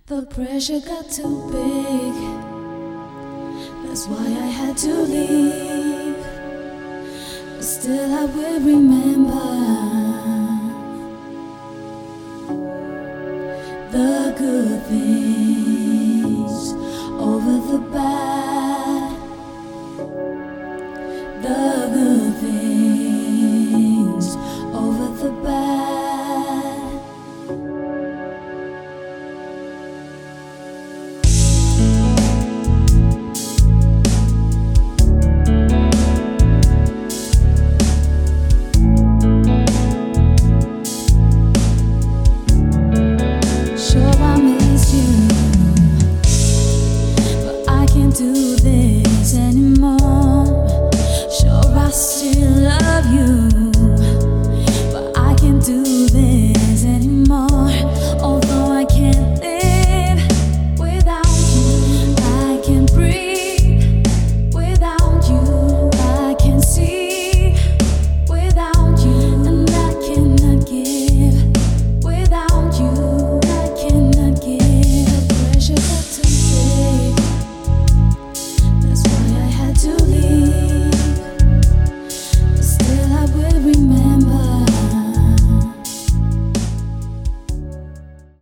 The pressure got too big, that's why I had to leave. But still I will remember the good things over the bad.